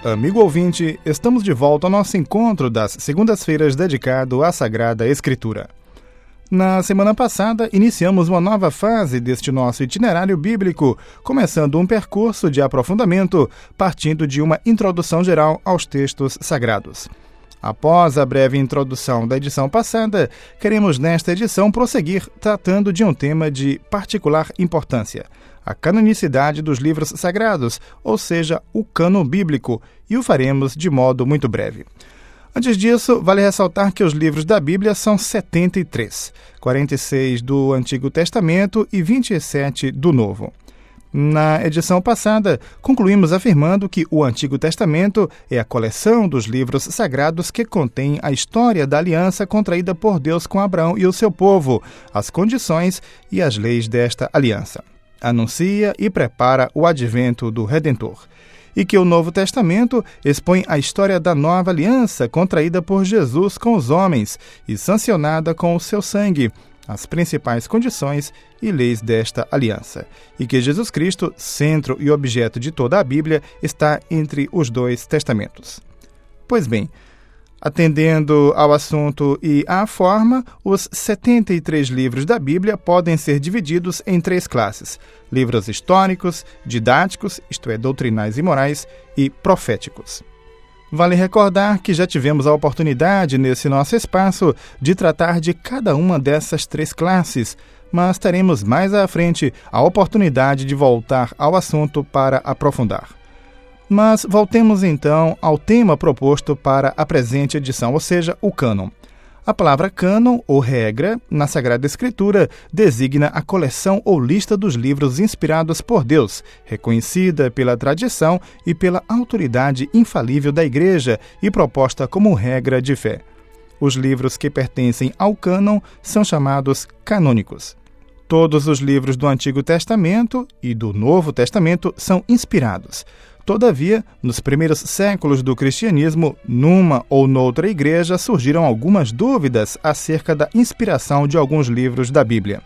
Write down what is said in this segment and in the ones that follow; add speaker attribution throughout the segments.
Speaker 1: Amigo ouvinte, estamos de volta ao nosso encontro das segundas-feiras dedicado à Sagrada Escritura. Na semana passada, iniciamos uma nova fase deste nosso itinerário bíblico, começando um percurso de aprofundamento, partindo de uma introdução geral aos textos sagrados. Após a breve introdução da edição passada, queremos nesta edição prosseguir tratando de um tema de particular importância: a canonicidade dos livros sagrados, ou seja, o cânon bíblico, e o faremos de modo muito breve. Antes disso, vale ressaltar que os livros da Bíblia são 73, 46 do Antigo Testamento e 27 do Novo. Na edição passada, concluímos afirmando que o Antigo Testamento é a coleção dos livros sagrados que contém a história da aliança contraída por Deus com Abraão e o seu povo, as condições e as leis desta aliança. Anuncia e prepara o advento do Redentor. E que o Novo Testamento expõe a história da nova aliança contraída por Jesus com os homens e sancionada com o seu sangue, as principais condições e leis desta aliança. E que Jesus Cristo, centro e objeto de toda a Bíblia, está entre os dois testamentos. Pois bem, atendendo ao assunto e à forma, os 73 livros da Bíblia podem ser divididos em 3 classes: livros históricos, didáticos, isto é, doutrinais e morais, e proféticos. Vale recordar que já tivemos a oportunidade, nesse nosso espaço, de tratar de cada uma dessas 3 classes, mas teremos mais à frente a oportunidade de voltar ao assunto para aprofundar. Mas voltemos então ao tema proposto para a presente edição, ou seja, o cânon. A palavra cânon, ou regra, na Sagrada Escritura, designa a coleção ou lista dos livros inspirados por Deus, reconhecida pela tradição e pela autoridade infalível da Igreja e proposta como regra de fé. Os livros que pertencem ao cânon são chamados canônicos. Todos os livros do Antigo Testamento e do Novo Testamento são inspirados. Todavia, nos primeiros séculos do cristianismo, numa ou noutra igreja surgiram algumas dúvidas acerca da inspiração de alguns livros da Bíblia.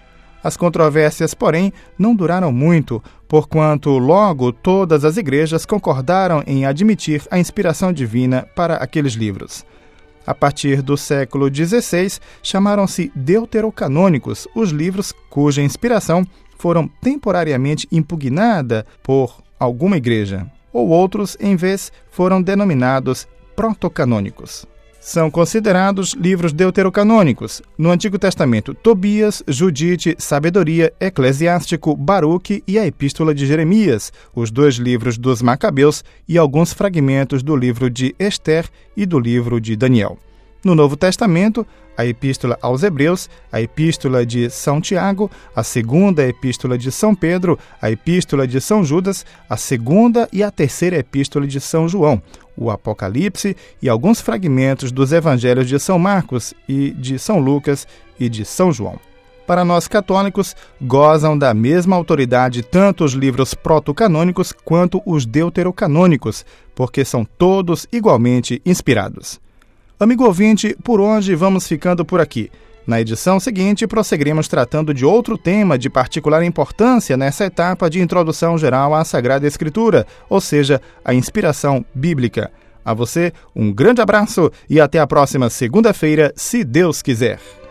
Speaker 1: As controvérsias, porém, não duraram muito, porquanto logo todas as igrejas concordaram em admitir a inspiração divina para aqueles livros. A partir do século XVI, chamaram-se deuterocanônicos os livros cuja inspiração foram temporariamente impugnada por alguma igreja, ou outros, em vez, foram denominados protocanônicos. São considerados livros deuterocanônicos, no Antigo Testamento, Tobias, Judite, Sabedoria, Eclesiástico, Baruque e a Epístola de Jeremias, os 2 livros dos Macabeus e alguns fragmentos do livro de Ester e do livro de Daniel. No Novo Testamento, a Epístola aos Hebreus, a Epístola de São Tiago, a Segunda Epístola de São Pedro, a Epístola de São Judas, a Segunda e a Terceira Epístola de São João, o Apocalipse e alguns fragmentos dos Evangelhos de São Marcos e de São Lucas e de São João. Para nós católicos, gozam da mesma autoridade tanto os livros protocanônicos quanto os deuterocanônicos, porque são todos igualmente inspirados. Amigo ouvinte, por hoje vamos ficando por aqui. Na edição seguinte, prosseguiremos tratando de outro tema de particular importância nessa etapa de introdução geral à Sagrada Escritura, ou seja, a inspiração bíblica. A você, um grande abraço e até a próxima segunda-feira, se Deus quiser.